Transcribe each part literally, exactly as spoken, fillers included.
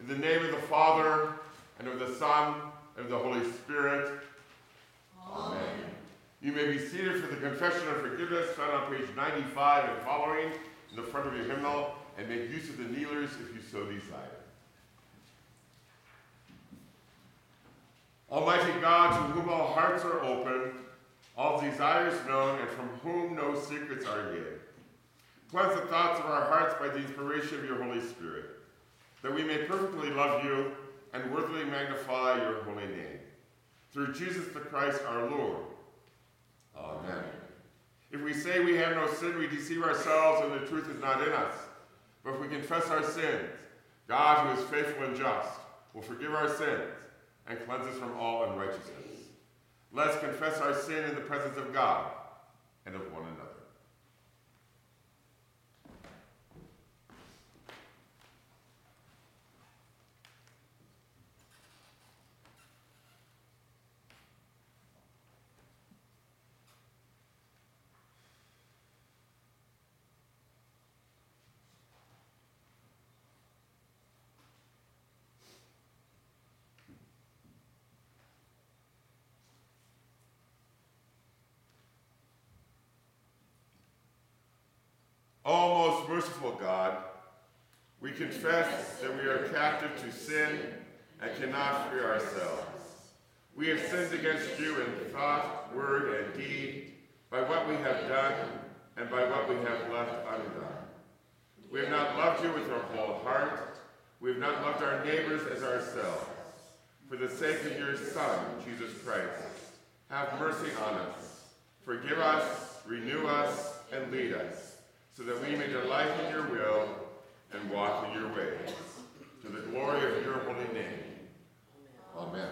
In the name of the Father, and of the Son, and of the Holy Spirit. Amen. You may be seated for the confession of forgiveness found on page ninety-five and following in the front of your hymnal, and make use of the kneelers if you so desire. Almighty God, to whom all hearts are open, all desires known, and from whom no secrets are hid, cleanse the thoughts of our hearts by the inspiration of your Holy Spirit, that we may perfectly love you and worthily magnify your holy name. Through Jesus the Christ our Lord. Amen. If we say we have no sin, we deceive ourselves and the truth is not in us. But if we confess our sins, God, who is faithful and just, will forgive our sins and cleanse us from all unrighteousness. Let us confess our sin in the presence of God and of one another. O most merciful God, we confess that we are captive to sin and cannot free ourselves. We have sinned against you in thought, word, and deed, by what we have done and by what we have left undone. We have not loved you with our whole heart. We have not loved our neighbors as ourselves. For the sake of your Son, Jesus Christ, have mercy on us. Forgive us, renew us, and lead us, so that we may delight in your will and walk in your ways, to the glory of your holy name. Amen.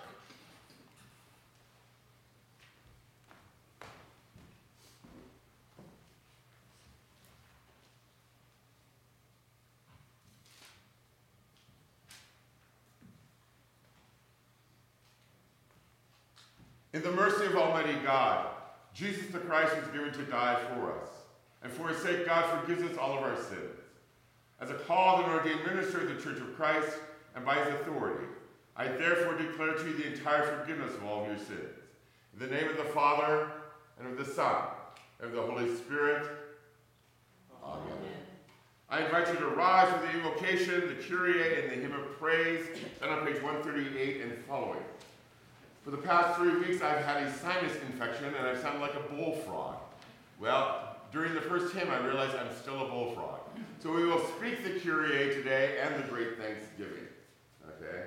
In the mercy of Almighty God, Jesus the Christ was given to die for us. And for his sake, God forgives us all of our sins. As a called and ordained minister of the Church of Christ, and by his authority, I therefore declare to you the entire forgiveness of all of your sins. In the name of the Father, and of the Son, and of the Holy Spirit. Amen. Amen. I invite you to rise for the invocation, the Kyrie, and the hymn of praise, and on page one thirty-eight and following. For the past three weeks, I've had a sinus infection, and I sound like a bullfrog. Well, during the first hymn, I realized I'm still a bullfrog. So we will speak the Kyrie today and the Great Thanksgiving. Okay?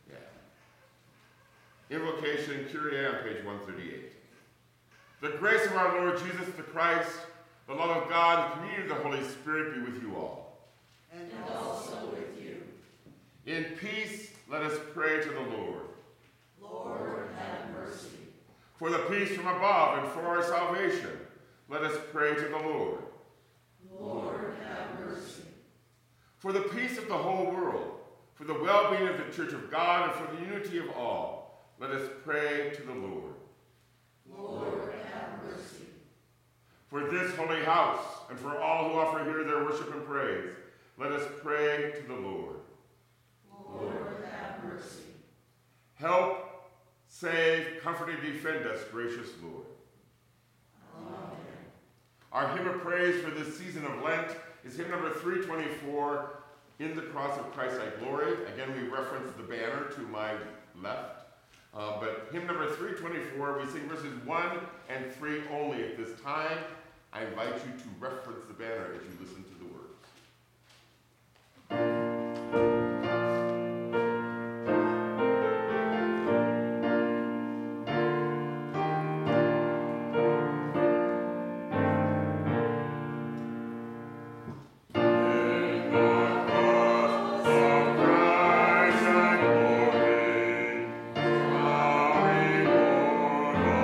Yeah. Invocation, Kyrie on page one thirty-eight. The grace of our Lord Jesus the Christ, the love of God, and the communion of the Holy Spirit be with you all. And also with you. In peace, let us pray to the Lord. Lord, have mercy. For the peace from above and for our salvation, let us pray to the Lord. Lord, have mercy. For the peace of the whole world, for the well-being of the Church of God, and for the unity of all, let us pray to the Lord. Lord, have mercy. For this holy house, and for all who offer here their worship and praise, let us pray to the Lord. Lord, have mercy. Help, save, comfort, and defend us, gracious Lord. Amen. Our hymn of praise for this season of Lent is hymn number three twenty-four, In the Cross of Christ I Glory. Again, we reference the banner to my left. Uh, but hymn number three twenty-four, we sing verses one and three only at this time. I invite you to reference the banner as you listen to the words.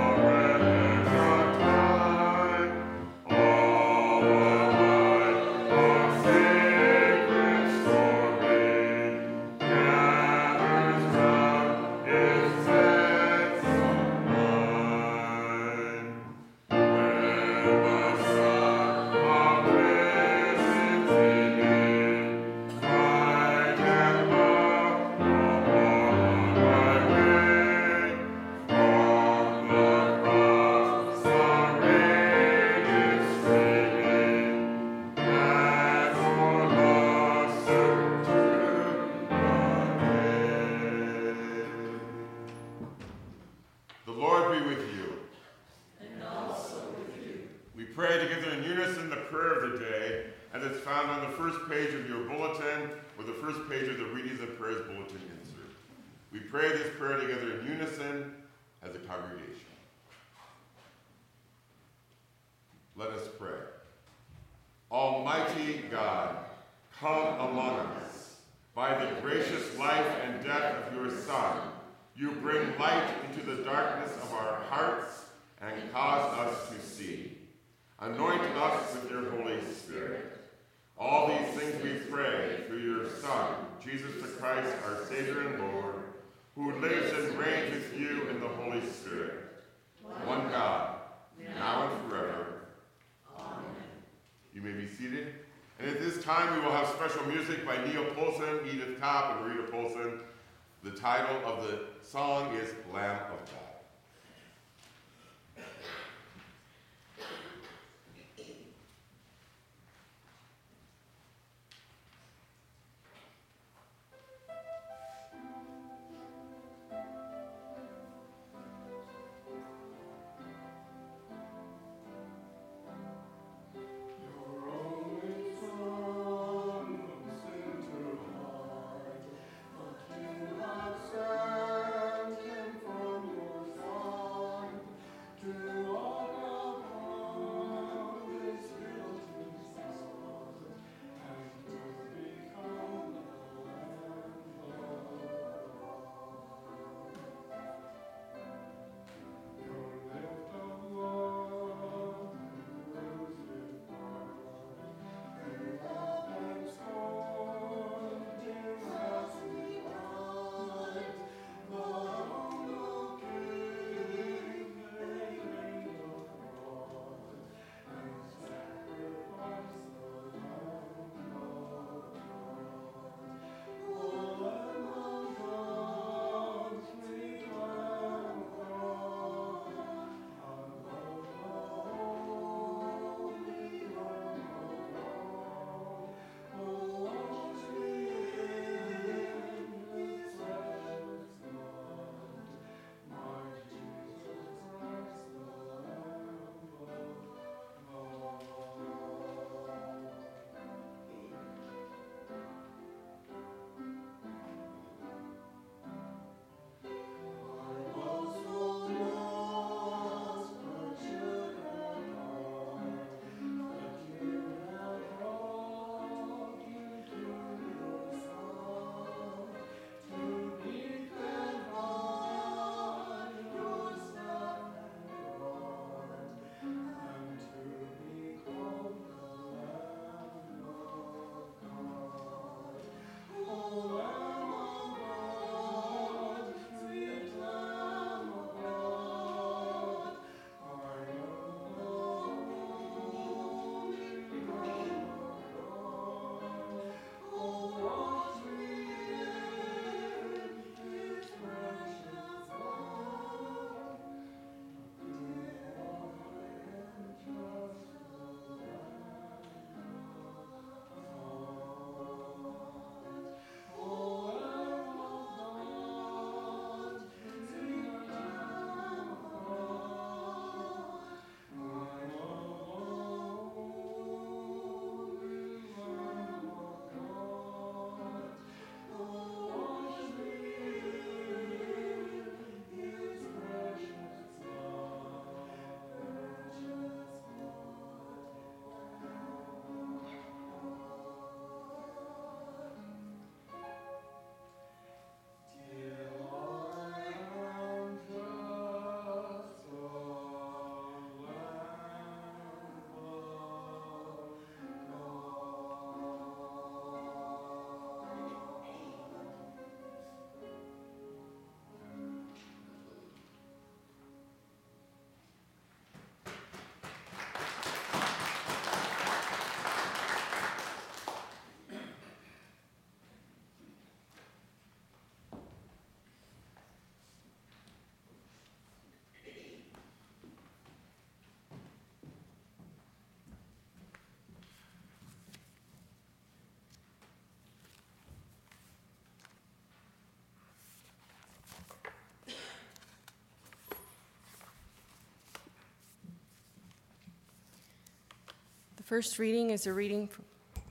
All be with you. And also with you. We pray together in unison the prayer of the day, and it's found on the first page of your bulletin, or the first page of the Readings and Prayers bulletin insert. We pray this prayer together in unison as a congregation. Let us pray. Almighty God, come among us. By the gracious life and death of your Son, you bring light into the darkness of our hearts and cause us to see. Anoint us with your Holy Spirit. All these things we pray through your Son, Jesus the Christ, our Savior and Lord, who lives and reigns with you in the Holy Spirit, one God, now and forever. Amen. You may be seated. And at this time, we will have special music by Neil Poulsen, Edith Kopp, and Rita Poulsen. The title of the song is Lamb of God. Sent him from your First reading is a reading from,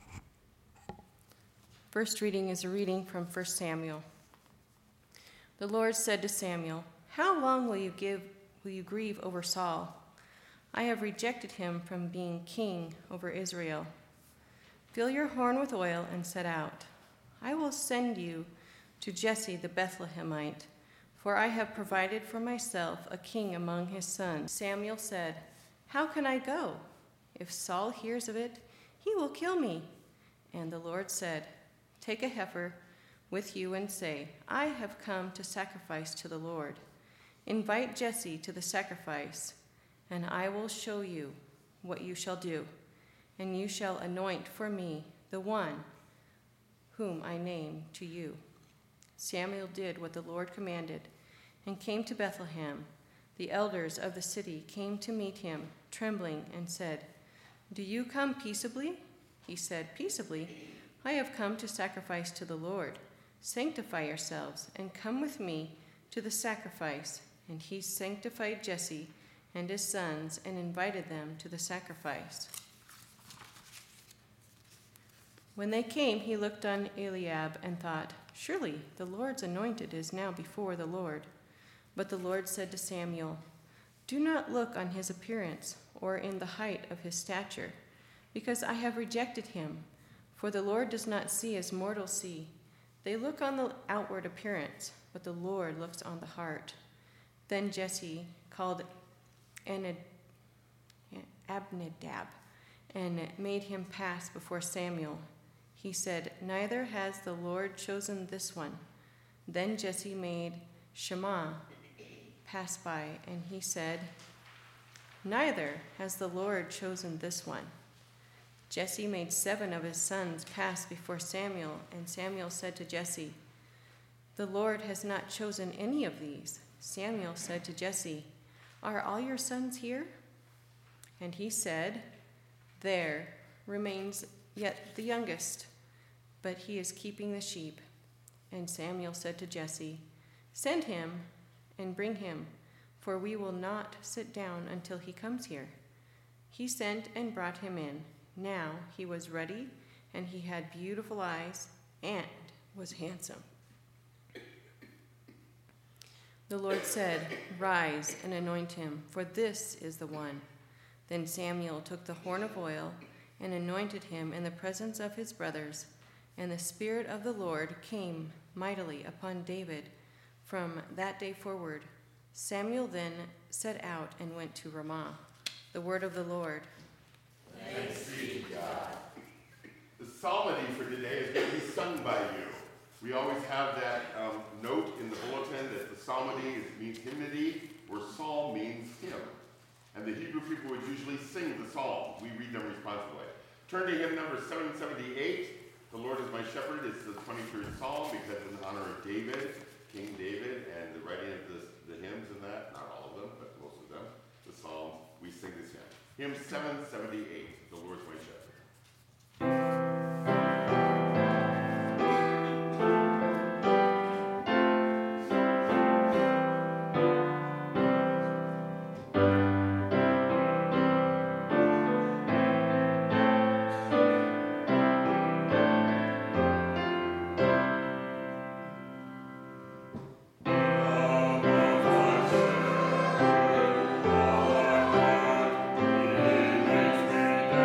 First reading is a reading from First Samuel. The Lord said to Samuel, "How long will you give will you grieve over Saul? I have rejected him from being king over Israel. Fill your horn with oil and set out. I will send you to Jesse the Bethlehemite, for I have provided for myself a king among his sons." Samuel said, "How can I go? If Saul hears of it, he will kill me." And the Lord said, "Take a heifer with you and say, 'I have come to sacrifice to the Lord.' Invite Jesse to the sacrifice, and I will show you what you shall do. And you shall anoint for me the one whom I name to you." Samuel did what the Lord commanded and came to Bethlehem. The elders of the city came to meet him, trembling, and said, "Do you come peaceably?" He said, "Peaceably. I have come to sacrifice to the Lord. Sanctify yourselves and come with me to the sacrifice." And he sanctified Jesse and his sons and invited them to the sacrifice. When they came, he looked on Eliab and thought, "Surely the Lord's anointed is now before the Lord." But the Lord said to Samuel, "Do not look on his appearance or in the height of his stature, because I have rejected him. For the Lord does not see as mortals see. They look on the outward appearance, but the Lord looks on the heart." Then Jesse called Abinadab and made him pass before Samuel. He said, "Neither has the Lord chosen this one." Then Jesse made Shammah pass by, and he said, "Neither has the Lord chosen this one." Jesse made seven of his sons pass before Samuel, and Samuel said to Jesse, "The Lord has not chosen any of these." Samuel said to Jesse, "Are all your sons here?" And he said, "There remains yet the youngest, but he is keeping the sheep." And Samuel said to Jesse, "Send him and bring him, for we will not sit down until he comes here." He sent and brought him in. Now he was ruddy, and he had beautiful eyes, and was handsome. The Lord said, "Rise and anoint him, for this is the one." Then Samuel took the horn of oil and anointed him in the presence of his brothers, and the Spirit of the Lord came mightily upon David from that day forward. Samuel then set out and went to Ramah. The word of the Lord. Thanks be to God. The psalmody for today is going to be sung by you. We always have that um, note in the bulletin that the psalmody is, means hymnody, or psalm means hymn. And the Hebrew people would usually sing the psalms. We read them responsibly. Turn to hymn number seven seventy-eight. "The Lord is my shepherd." It's the twenty-third psalm because in honor of David, King David, and the writing of the, the hymns and that, not all of them, but most of them, the psalms, we sing this hymn. Hymn seven seventy-eight, "The Lord is my shepherd." Thanks be to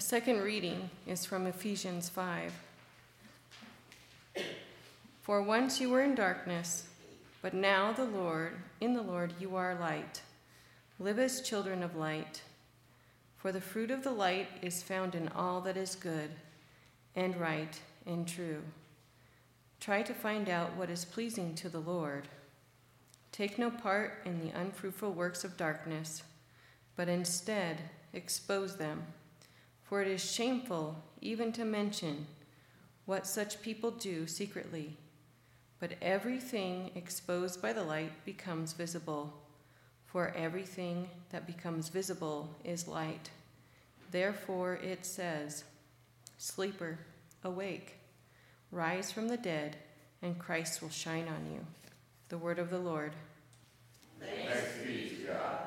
second reading is from Ephesians five. For once you were in darkness, but now the Lord, in the Lord you are light. Live as children of light. For the fruit of the light is found in all that is good and right and true. Try to find out what is pleasing to the Lord. Take no part in the unfruitful works of darkness, but instead expose them. For it is shameful even to mention what such people do secretly. But everything exposed by the light becomes visible, for everything that becomes visible is light. Therefore it says, Sleeper, awake, rise from the dead, and Christ will shine on you. The word of the Lord. Thanks be to God.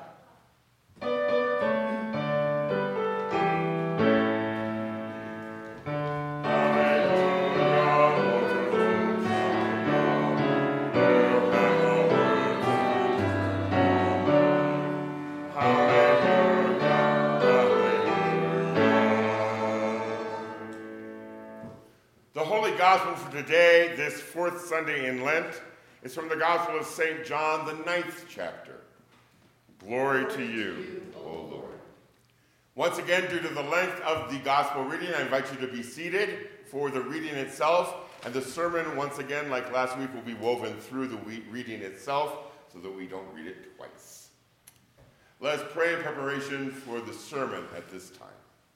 The Holy Gospel for today, this fourth Sunday in Lent, is from the Gospel of Saint John, the ninth chapter. Glory to you, O Lord. Once again, due to the length of the Gospel reading, I invite you to be seated for the reading itself. And the sermon, once again, like last week, will be woven through the reading itself so that we don't read it twice. Let us pray in preparation for the sermon at this time.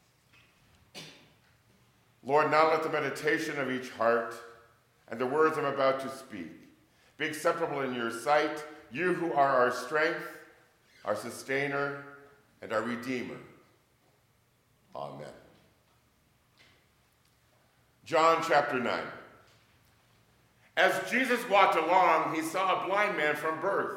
Lord, now let the meditation of each heart and the words I'm about to speak be acceptable in your sight, you who are our strength, our sustainer, and our redeemer. Amen. John chapter nine. As Jesus walked along, he saw a blind man from birth.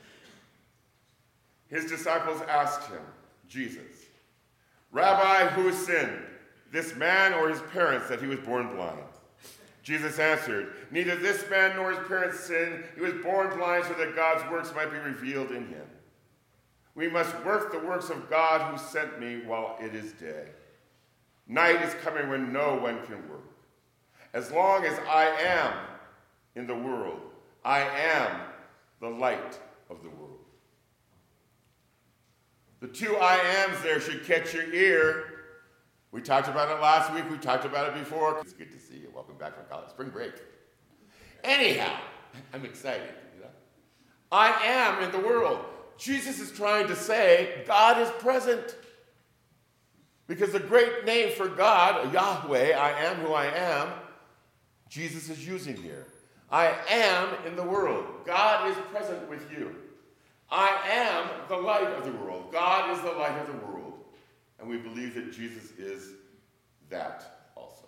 His disciples asked him, Jesus, Rabbi, who sinned, this man or his parents, that he was born blind? Jesus answered, neither this man nor his parents sinned. He was born blind so that God's works might be revealed in him. We must work the works of God who sent me while it is day. Night is coming when no one can work. As long as I am in the world, I am the light of the world. The two I ams there should catch your ear. We talked about it last week. We talked about it before. It's good to see you. Welcome back from college. Spring break. Anyhow, I'm excited. You know? I am in the world. Jesus is trying to say God is present. Because the great name for God, Yahweh, I am who I am, Jesus is using here. I am in the world. God is present with you. I am the light of the world. God is the light of the world. And we believe that Jesus is that also.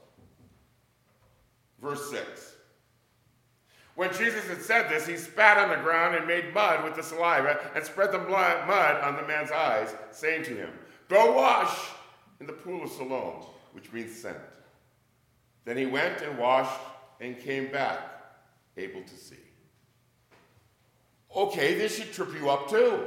Verse six. When Jesus had said this, he spat on the ground and made mud with the saliva and spread the blood, mud on the man's eyes, saying to him, Go wash in the pool of Siloam, which means sent. Then he went and washed and came back, able to see. Okay, this should trip you up too.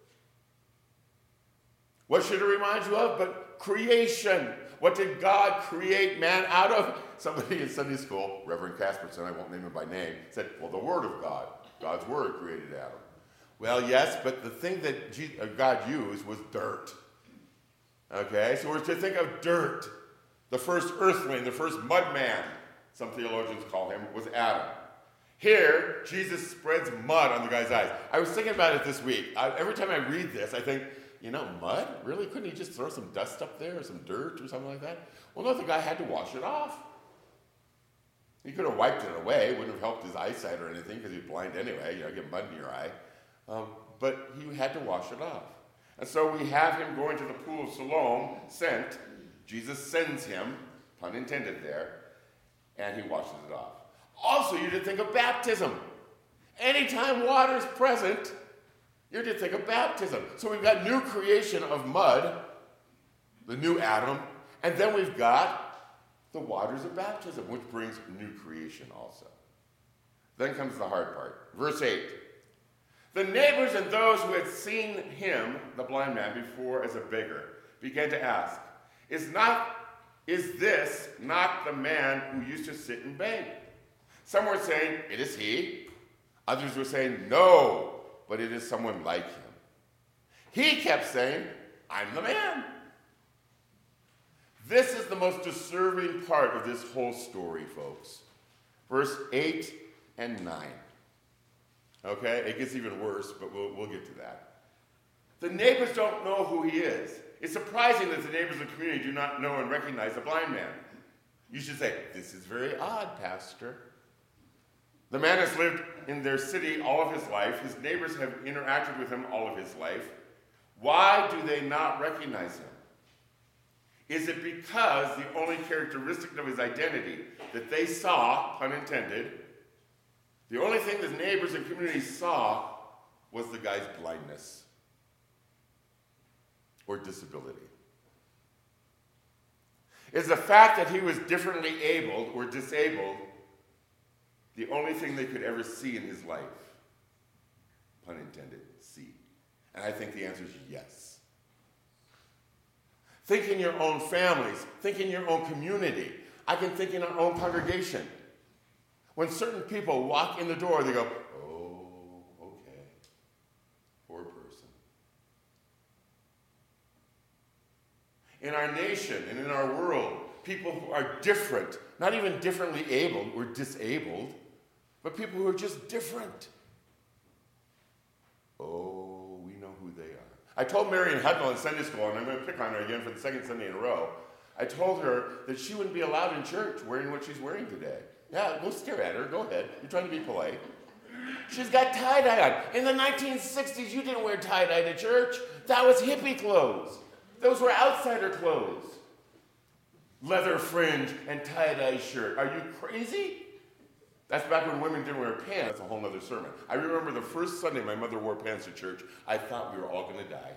What should it remind you of? But creation. What did God create man out of? Somebody in Sunday school, Reverend Casperson, I won't name him by name, said, well, the Word of God. God's Word created Adam. Well, yes, but the thing that God used was dirt. Okay, so we're to think of dirt. The first earthling, the first mud man, some theologians call him, was Adam. Here, Jesus spreads mud on the guy's eyes. I was thinking about it this week. I, every time I read this, I think, you know, mud? Really? Couldn't he just throw some dust up there or some dirt or something like that? Well, no, the guy had to wash it off. He could have wiped it away. It wouldn't have helped his eyesight or anything because he's blind anyway. You know, get mud in your eye. Um, but he had to wash it off. And so we have him going to the pool of Siloam, sent. Jesus sends him, pun intended there, and he washes it off. Also, you did think of baptism. Anytime water is present, you're to think of baptism. So we've got new creation of mud, the new Adam, and then we've got the waters of baptism, which brings new creation also. Then comes the hard part. Verse eight. The neighbors and those who had seen him, the blind man, before as a beggar, began to ask, Is not, is this not the man who used to sit and beg? Some were saying, it is he. Others were saying, no, but it is someone like him. He kept saying, I'm the man. This is the most disturbing part of this whole story, folks. Verse eight and nine. Okay, it gets even worse, but we'll, we'll get to that. The neighbors don't know who he is. It's surprising that the neighbors of the community do not know and recognize the blind man. You should say, this is very odd, Pastor. The man has lived in their city all of his life. His neighbors have interacted with him all of his life. Why do they not recognize him? Is it because the only characteristic of his identity that they saw, pun intended, the only thing the neighbors and community saw was the guy's blindness or disability? Is the fact that he was differently abled or disabled the only thing they could ever see in his life? Pun intended, see. And I think the answer is yes. Think in your own families. Think in your own community. I can think in our own congregation. When certain people walk in the door, they go, oh, okay, poor person. In our nation and in our world, people who are different, not even differently abled or disabled, but people who are just different. Oh, we know who they are. I told Marion Hudnall in Sunday school, and I'm going to pick on her again for the second Sunday in a row, I told her that she wouldn't be allowed in church wearing what she's wearing today. Yeah, go stare at her. Go ahead. You're trying to be polite. She's got tie-dye on. In the nineteen sixties, you didn't wear tie-dye to church. That was hippie clothes. Those were outsider clothes. Leather fringe and tie-dye shirt. Are you crazy? That's back when women didn't wear pants. That's a whole other sermon. I remember the first Sunday my mother wore pants to church, I thought we were all going to die.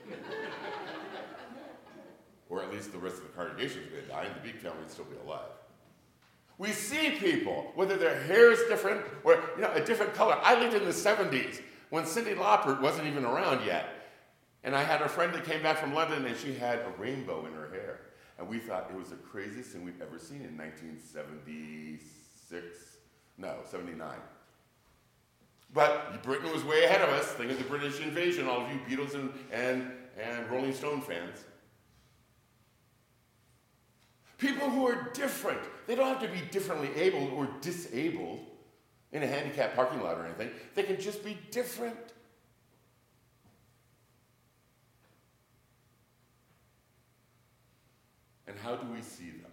Or at least the rest of the congregation was going to die, and the big family would still be alive. We see people, whether their hair is different or you know, a different color. I lived in the seventies when Cyndi Lauper wasn't even around yet. And I had a friend that came back from London, and she had a rainbow in her hair. And we thought it was the craziest thing we'd ever seen in nineteen seventy-six. No, seventy-nine. But Britain was way ahead of us. Think of the British invasion, all of you Beatles and, and, and Rolling Stone fans. People who are different. They don't have to be differently abled or disabled in a handicapped parking lot or anything. They can just be different. And how do we see them?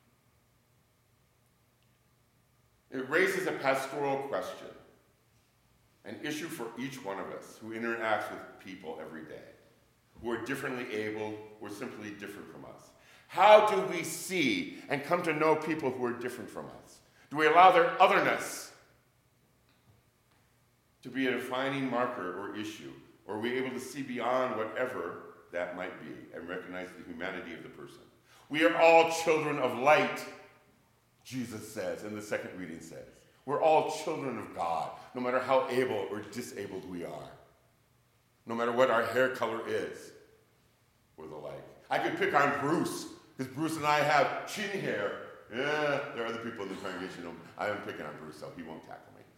It raises a pastoral question, an issue for each one of us who interacts with people every day, who are differently abled or simply different from us. How do we see and come to know people who are different from us? Do we allow their otherness to be a defining marker or issue? Or are we able to see beyond whatever that might be and recognize the humanity of the person? We are all children of light, Jesus says, and the second reading says. We're all children of God, no matter how able or disabled we are. No matter what our hair color is, or the like. I could pick on Bruce, because Bruce and I have chin hair. Yeah, there are other people in the congregation who I am picking on Bruce, so he won't tackle me.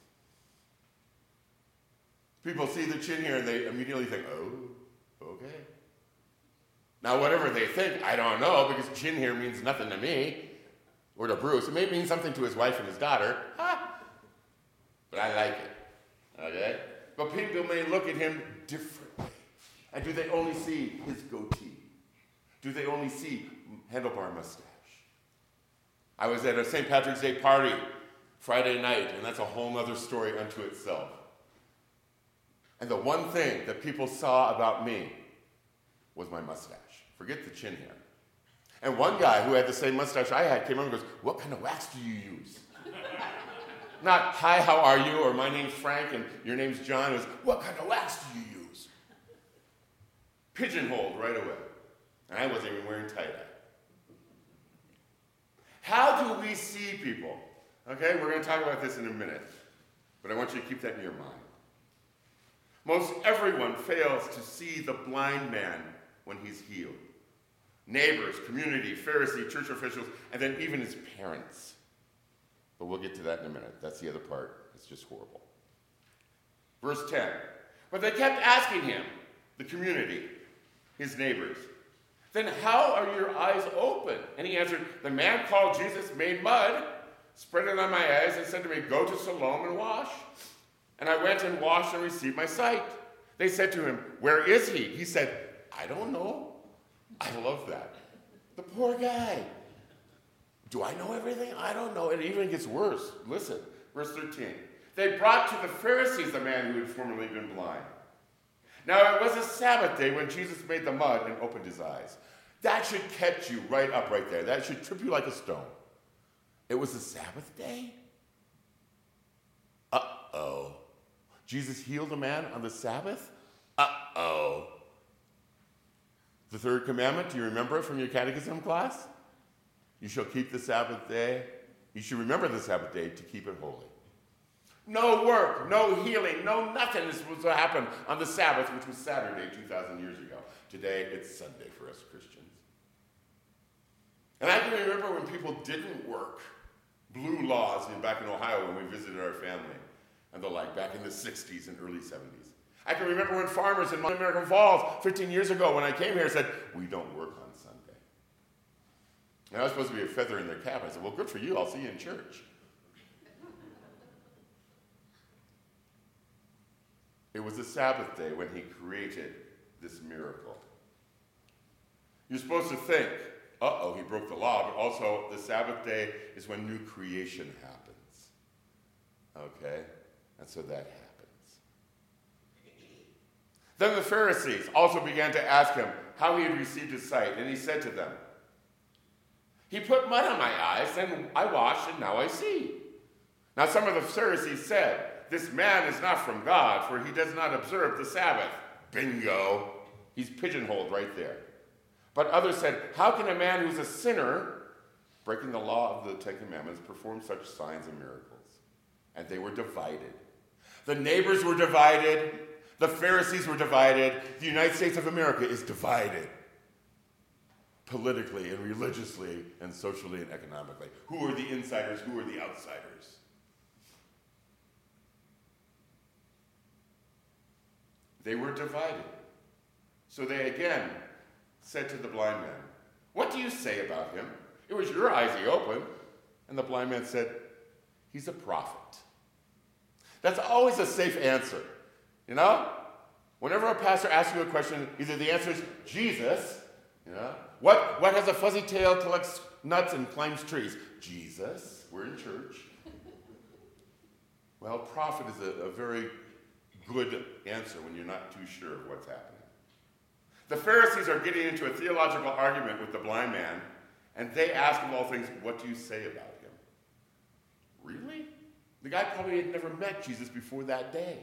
People see the chin hair and they immediately think, oh, okay. Now, whatever they think, I don't know, because chin hair means nothing to me or to Bruce. It may mean something to his wife and his daughter, ha! But I like it, okay? But people may look at him differently. And do they only see his goatee? Do they only see handlebar mustache? I was at a Saint Patrick's Day party Friday night, and that's a whole other story unto itself. And the one thing that people saw about me was my mustache. Forget the chin hair. And one guy who had the same mustache I had came over and goes, what kind of wax do you use? Not, hi, how are you? Or my name's Frank and your name's John. It was, what kind of wax do you use? Pigeonholed right away. And I wasn't even wearing tie-dye. How do we see people? Okay, we're going to talk about this in a minute. But I want you to keep that in your mind. Most everyone fails to see the blind man when he's healed. neighbors, community, Pharisee, church officials, and then even his parents. But we'll get to that in a minute. That's the other part. It's just horrible. Verse ten. But they kept asking him, the community, his neighbors, then how are your eyes open? And he answered, the man called Jesus made mud, spread it on my eyes, and said to me, go to Siloam and wash. And I went and washed and received my sight. They said to him, where is he? He said, I don't know. I love that. The poor guy. Do I know everything? I don't know. It even gets worse. Listen, verse thirteen. They brought to the Pharisees the man who had formerly been blind. Now it was a Sabbath day when Jesus made the mud and opened his eyes. That should catch you right up right there. That should trip you like a stone. It was a Sabbath day? Uh-oh. Jesus healed a man on the Sabbath? Uh-oh. The third commandment, do you remember it from your catechism class? You shall keep the Sabbath day. You should remember the Sabbath day to keep it holy. No work, no healing, no nothing is supposed to happen on the Sabbath, which was Saturday two thousand years ago. Today, it's Sunday for us Christians. And I can remember when people didn't work. Blue laws in, back in Ohio when we visited our family and the like, back in the sixties and early seventies. I can remember when farmers in American Falls fifteen years ago when I came here said, we don't work on Sunday. And I was supposed to be a feather in their cap. I said, well, good for you. I'll see you in church. It was the Sabbath day when he created this miracle. You're supposed to think, uh-oh, he broke the law, but also the Sabbath day is when new creation happens. Okay? And so that happens. Then the Pharisees also began to ask him how he had received his sight, and he said to them, he put mud on my eyes, and I washed, and now I see. Now some of the Pharisees said, this man is not from God, for he does not observe the Sabbath. Bingo. He's pigeonholed right there. But others said, how can a man who's a sinner, breaking the law of the Ten Commandments, perform such signs and miracles? And they were divided. The neighbors were divided. The Pharisees were divided. The United States of America is divided. Politically and religiously and socially and economically. Who are the insiders? Who are the outsiders? They were divided. So they again said to the blind man, what do you say about him? It was your eyes he opened. And the blind man said, he's a prophet. That's always a safe answer. You know? Whenever a pastor asks you a question, either the answer is Jesus, you know? What, what has a fuzzy tail, collects nuts, and climbs trees? Jesus. We're in church. Well, prophet is a, a very good answer when you're not too sure of what's happening. The Pharisees are getting into a theological argument with the blind man, and they ask of all things, what do you say about him? Really? The guy probably had never met Jesus before that day.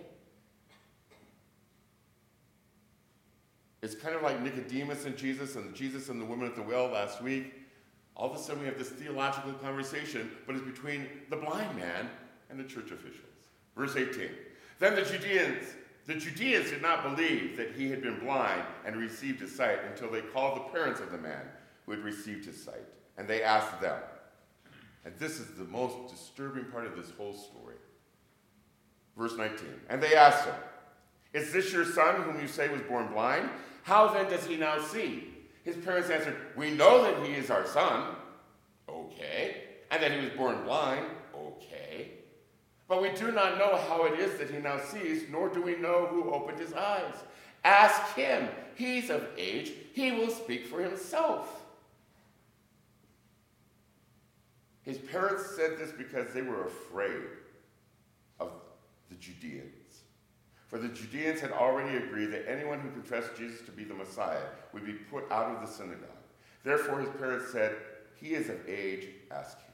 It's kind of like Nicodemus and Jesus and Jesus and the woman at the well last week. All of a sudden we have this theological conversation, but it's between the blind man and the church officials. Verse eighteen. Then the Judeans, the Judeans did not believe that he had been blind and received his sight until they called the parents of the man who had received his sight. And they asked them, and this is the most disturbing part of this whole story. Verse nineteen. And they asked him, is this your son whom you say was born blind? How then does he now see? His parents answered, we know that he is our son. Okay. And that he was born blind. Okay. But we do not know how it is that he now sees, nor do we know who opened his eyes. Ask him. He's of age. He will speak for himself. His parents said this because they were afraid of the Judeans. For the Judeans had already agreed that anyone who confessed Jesus to be the Messiah would be put out of the synagogue. Therefore his parents said, he is of age, ask him.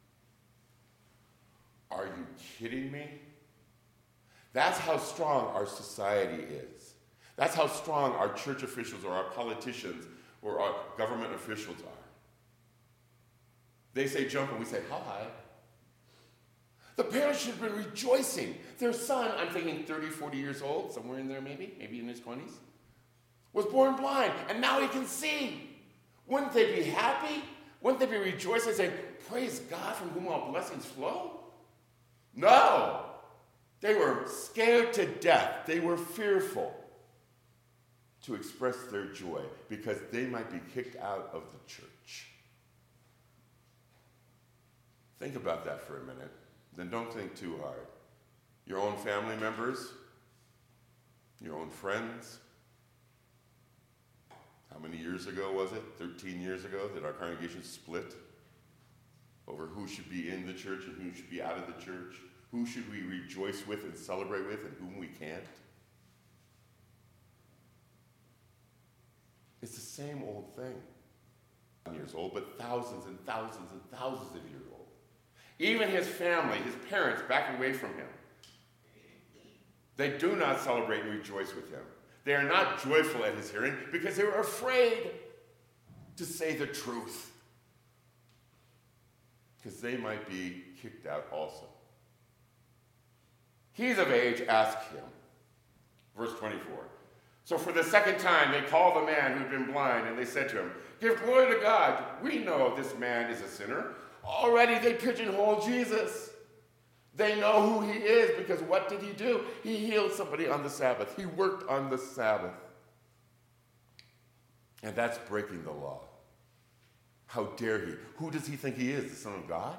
Are you kidding me? That's how strong our society is. That's how strong our church officials or our politicians or our government officials are. They say jump and we say how high? The parents should have been rejoicing. Their son, I'm thinking thirty, forty years old, somewhere in there maybe, maybe in his twenties, was born blind, and now he can see. Wouldn't they be happy? Wouldn't they be rejoicing, saying, praise God from whom all blessings flow? No. They were scared to death. They were fearful to express their joy because they might be kicked out of the church. Think about that for a minute. Then don't think too hard. Your own family members, your own friends. How many years ago was it? thirteen years ago that our congregation split over who should be in the church and who should be out of the church. Who should we rejoice with and celebrate with and whom we can't? It's the same old thing. Years old, but thousands and thousands and thousands of years old. Even his family, his parents, back away from him. They do not celebrate and rejoice with him. They are not joyful at his hearing because they were afraid to say the truth. Because they might be kicked out also. He's of age, ask him. Verse twenty-four. So for the second time, they called the man who had been blind, and they said to him, give glory to God. We know this man is a sinner. Already they pigeonhole Jesus. They know who he is because what did he do? He healed somebody on the Sabbath. He worked on the Sabbath. And that's breaking the law. How dare he? Who does he think he is? The Son of God?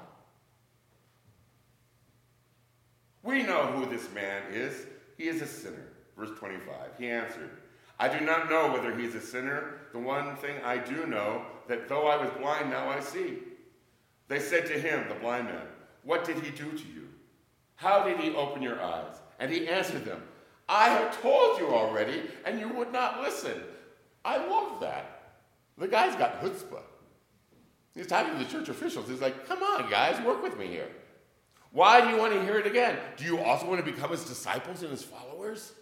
We know who this man is. He is a sinner. Verse twenty-five. He answered, I do not know whether he is a sinner. The one thing I do know, that though I was blind, now I see. They said to him, the blind man, what did he do to you? How did he open your eyes? And he answered them, I have told you already, and you would not listen. I love that. The guy's got chutzpah. He's talking to the church officials. He's like, come on, guys, work with me here. Why do you want to hear it again? Do you also want to become his disciples and his followers?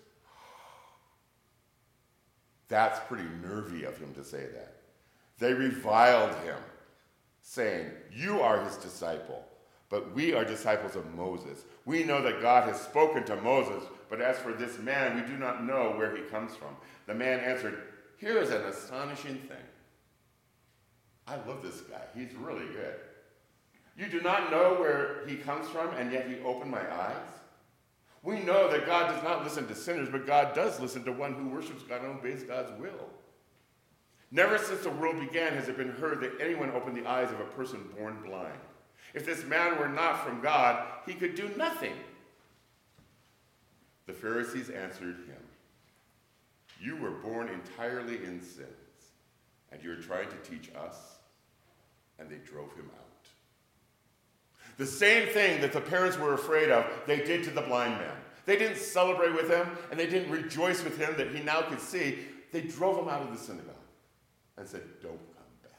That's pretty nervy of him to say that. They reviled him, saying, you are his disciple, but we are disciples of Moses. We know that God has spoken to Moses, but as for this man, we do not know where he comes from. The man answered, here is an astonishing thing. I love this guy. He's really good. You do not know where he comes from, and yet he opened my eyes? We know that God does not listen to sinners, but God does listen to one who worships God and obeys God's will. Never since the world began has it been heard that anyone opened the eyes of a person born blind. If this man were not from God, he could do nothing. The Pharisees answered him, you were born entirely in sins, and you're trying to teach us? And they drove him out. The same thing that the parents were afraid of, they did to the blind man. They didn't celebrate with him, and they didn't rejoice with him that he now could see. They drove him out of the synagogue and said, don't come back.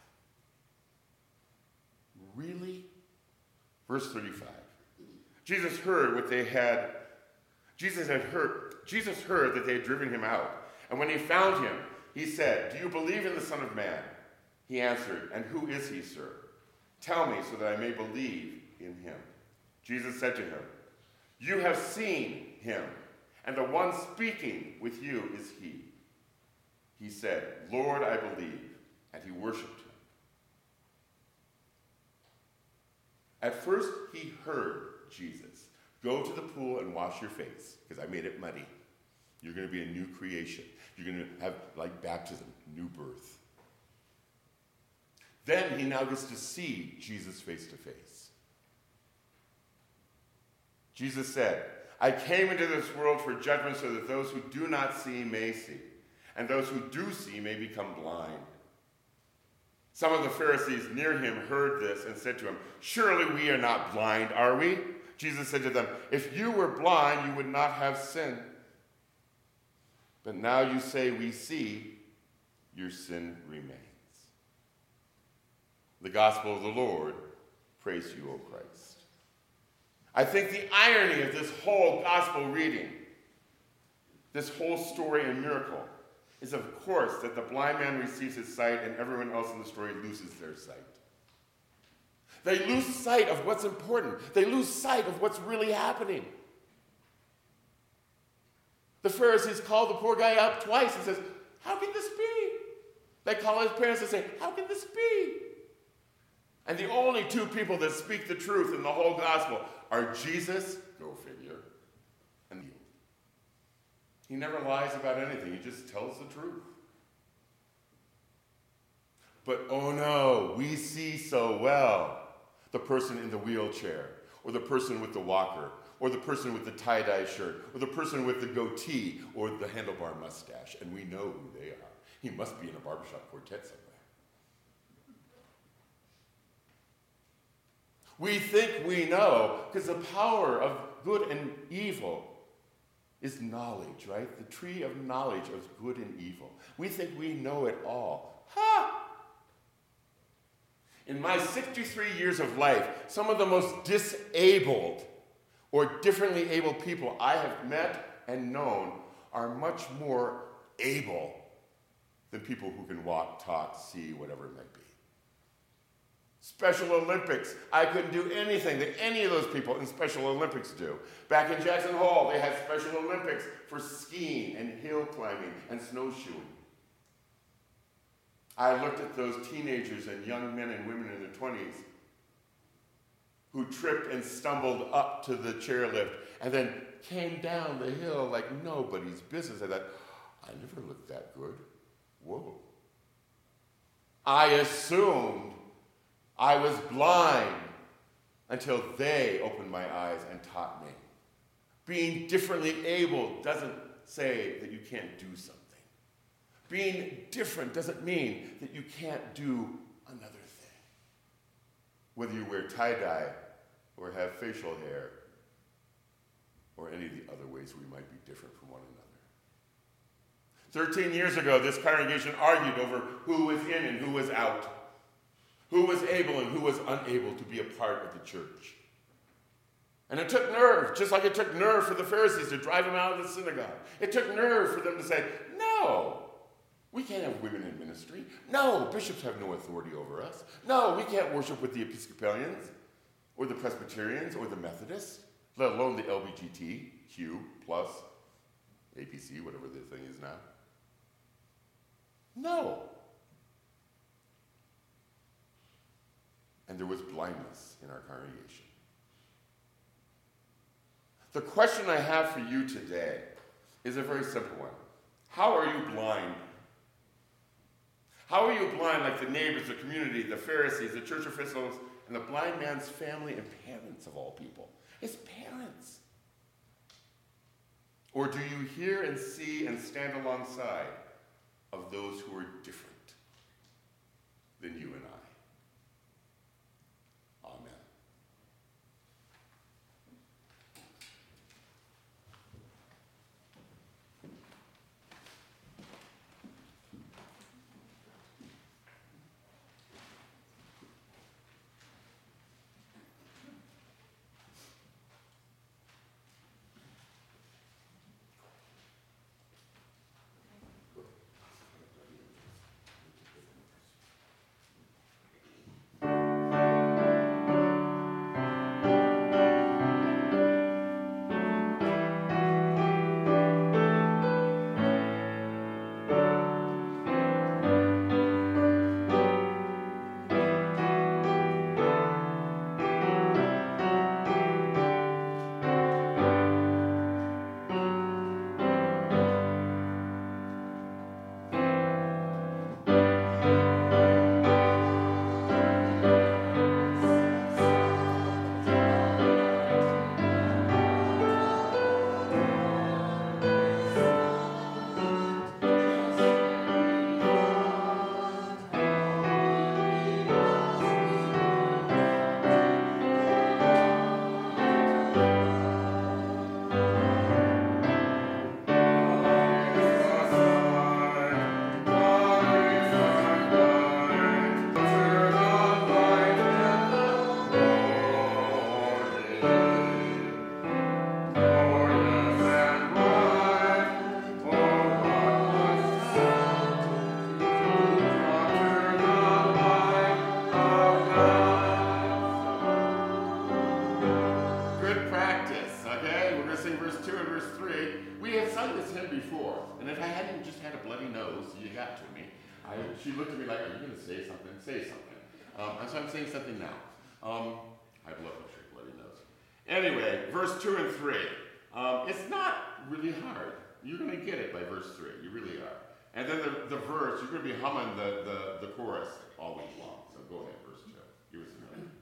Really? Verse thirty-five. Jesus heard what they had, Jesus had heard, Jesus heard that they had driven him out. And when he found him, he said, do you believe in the Son of Man? He answered, and who is he, sir? Tell me so that I may believe in him. Jesus said to him, you have seen him, and the one speaking with you is he. He said, Lord, I believe, and he worshipped him. At first, he heard Jesus, go to the pool and wash your face, because I made it muddy. You're going to be a new creation. You're going to have, like baptism, new birth. Then he now gets to see Jesus face to face. Jesus said, I came into this world for judgment so that those who do not see may see, and those who do see may become blind. Some of the Pharisees near him heard this and said to him, surely we are not blind, are we? Jesus said to them, if you were blind, you would not have sin. But now you say we see, your sin remains. The gospel of the Lord, praise you, O Christ. I think the irony of this whole gospel reading, this whole story and miracle, is of course that the blind man receives his sight and everyone else in the story loses their sight. They lose sight of what's important. They lose sight of what's really happening. The Pharisees called the poor guy up twice and says, how can this be? They call his parents and say, how can this be? And the only two people that speak the truth in the whole gospel are Jesus, go figure, and you. He never lies about anything. He just tells the truth. But oh no, we see so well the person in the wheelchair, or the person with the walker, or the person with the tie-dye shirt, or the person with the goatee, or the handlebar mustache, and we know who they are. He must be in a barbershop quartet somewhere. We think we know, because the power of good and evil is knowledge, right? The tree of knowledge of good and evil. We think we know it all. Ha! In my sixty-three years of life, some of the most disabled or differently able people I have met and known are much more able than people who can walk, talk, see, whatever it might be. Special Olympics. I couldn't do anything that any of those people in Special Olympics do. Back in Jackson Hole, they had Special Olympics for skiing and hill climbing and snowshoeing. I looked at those teenagers and young men and women in their twenties who tripped and stumbled up to the chairlift and then came down the hill like nobody's business. I thought, I never looked that good. Whoa. I assumed I was blind until they opened my eyes and taught me. Being differently able doesn't say that you can't do something. Being different doesn't mean that you can't do another thing. Whether you wear tie-dye or have facial hair or any of the other ways we might be different from one another. Thirteen years ago, this congregation argued over who was in and who was out, who was able and who was unable to be a part of the church. And it took nerve, just like it took nerve for the Pharisees to drive him out of the synagogue. It took nerve for them to say, no, we can't have women in ministry. No, bishops have no authority over us. No, we can't worship with the Episcopalians or the Presbyterians or the Methodists, let alone the L G B T Q plus A P C, whatever the thing is now. No. And there was blindness in our congregation. The question I have for you today is a very simple one. How are you blind? How are you blind like the neighbors, the community, the Pharisees, the church officials, and the blind man's family and parents of all people? His parents. Or do you hear and see and stand alongside of those who are different than you and I? Amen. I, she looked at me like, are you going to say something? Say something. Um, and so I'm saying something now. Um, I love to shake bloody nose. Anyway, verse two and three. Um, it's not really hard. You're going to get it by verse three. You really are. And then the, the verse, you're going to be humming the, the, the chorus all week long. So go ahead, verse two. Give us a minute.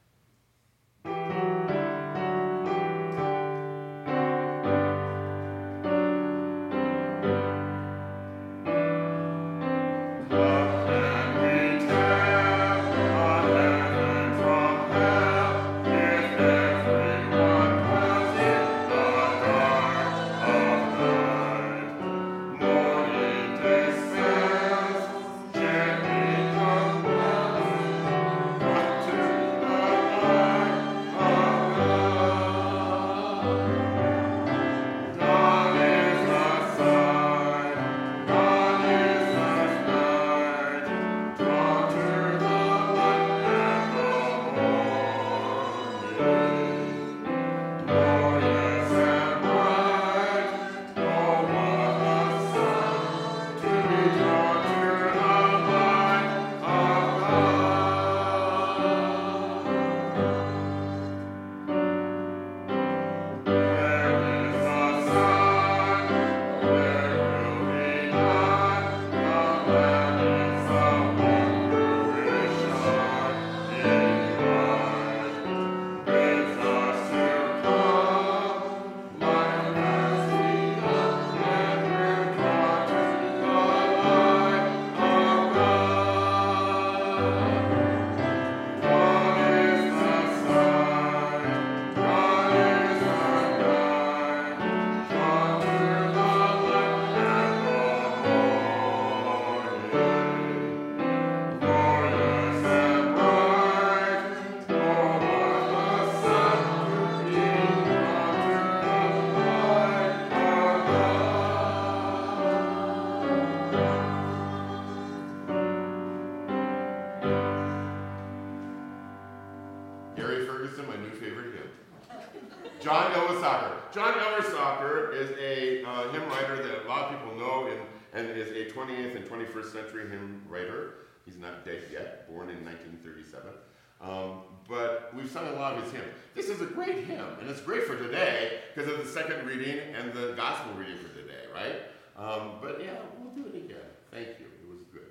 John Elwes-Socker. John Elwes-Socker is a uh, hymn writer that a lot of people know and, and is a twentieth and twenty-first century hymn writer. He's not dead yet, born in nineteen thirty-seven. Um, but we've sung a lot of his hymns. This is a great hymn, and it's great for today because of the second reading and the gospel reading for today, right? Um, but yeah, we'll do it again. Thank you. It was good.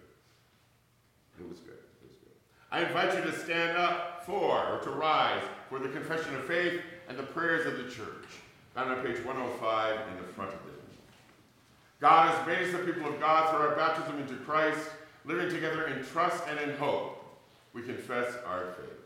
It was good. It was good. I invite you to stand up for, or to rise, for the confession of faith and the prayers of the church. Down on page one oh five in the front of it. God has made us the people of God through our baptism into Christ, living together in trust and in hope. We confess our faith.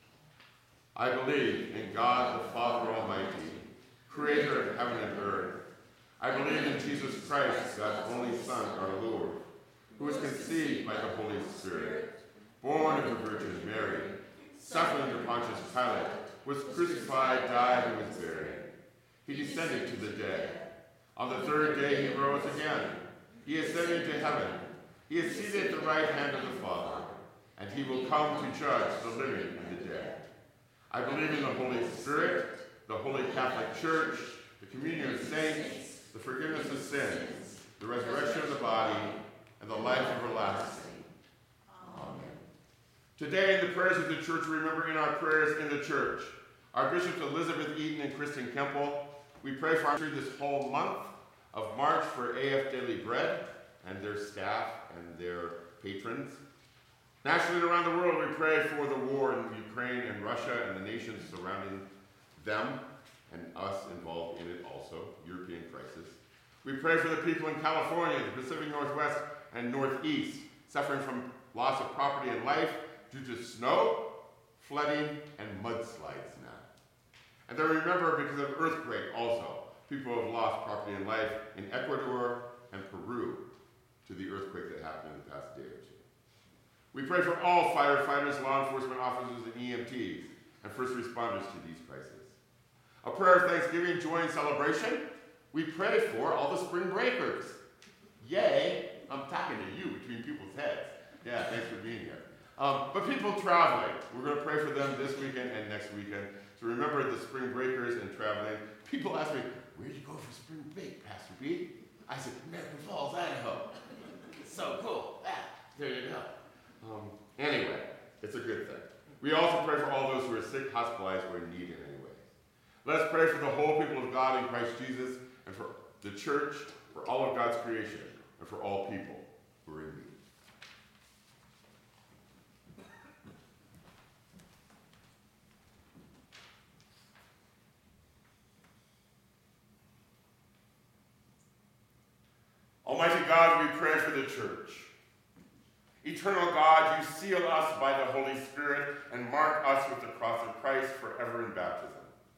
I believe in God the Father Almighty, creator of heaven and earth. I believe in Jesus Christ, God's only Son, our Lord, who was conceived by the Holy Spirit, born of the Virgin Mary, suffered under Pontius Pilate, was crucified, died, and was buried. He descended to the dead. On the third day he rose again. He ascended to heaven. He is seated at the right hand of the Father, and he will come to judge the living and the dead. I believe in the Holy Spirit, the Holy Catholic Church, the communion of saints, the forgiveness of sins, the resurrection of the body, and the life everlasting. Amen. Today in the prayers of the church, we remember in our prayers in the church, our bishops Elizabeth Eaton and Kristen Kemple. We pray for through this whole month of March for A F Daily Bread and their staff and their patrons. Nationally and around the world, we pray for the war in Ukraine and Russia and the nations surrounding them and us involved in it also, European crisis. We pray for the people in California, the Pacific Northwest and Northeast, suffering from loss of property and life due to snow, flooding, and mudslides now. And then remember, because of earthquake also, people have lost property and life in Ecuador and Peru to the earthquake that happened in the past day or two. We pray for all firefighters, law enforcement officers, and E M Ts, and first responders to these crises. A prayer of thanksgiving, joy, and celebration. We pray for all the spring breakers. Yay, I'm talking to you between people's heads. Yeah, thanks for being here. Um, but people traveling, we're going to pray for them this weekend and next weekend. So remember the spring breakers and traveling. People ask me, where'd you go for spring break, Pastor B? I said, American Falls, Idaho. It's so cool. Ah. There you go. Um, anyway, it's a good thing. We also pray for all those who are sick, hospitalized, or in need in any way. Let's pray for the whole people of God in Christ Jesus, and for the church, for all of God's creation, and for all people who are in need. Almighty God, we pray for the church. Eternal God, you seal us by the Holy Spirit and mark us with the cross of Christ forever in baptism.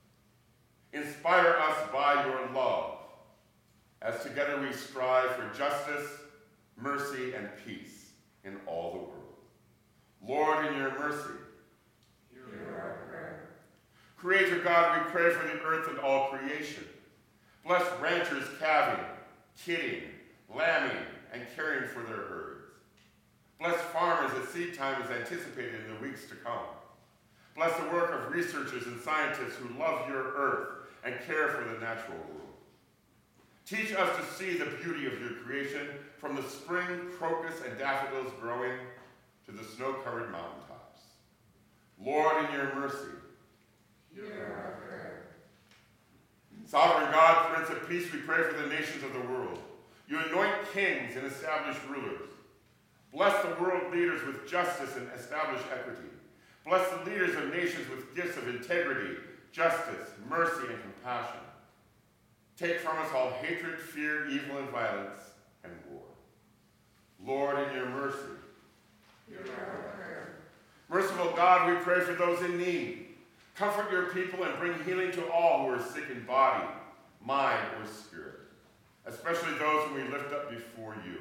Inspire us by your love, as together we strive for justice, mercy, and peace in all the world. Lord, in your mercy, hear our prayer. Creator God, we pray for the earth and all creation. Bless ranchers calving, kidding, lambing, and caring for their herds. Bless farmers as seed time is anticipated in the weeks to come. Bless the work of researchers and scientists who love your earth and care for the natural world. Teach us to see the beauty of your creation, from the spring crocus and daffodils growing to the snow-covered mountaintops. Lord, in your mercy, hear our prayer. Sovereign God, Prince of Peace, we pray for the nations of the world. You anoint kings and establish rulers. Bless the world leaders with justice and establish equity. Bless the leaders of nations with gifts of integrity, justice, mercy, and compassion. Take from us all hatred, fear, evil, and violence, and war. Lord, in your mercy, hear our prayer. Merciful God, we pray for those in need. Comfort your people and bring healing to all who are sick in body, mind, or spirit, especially those whom we lift up before you.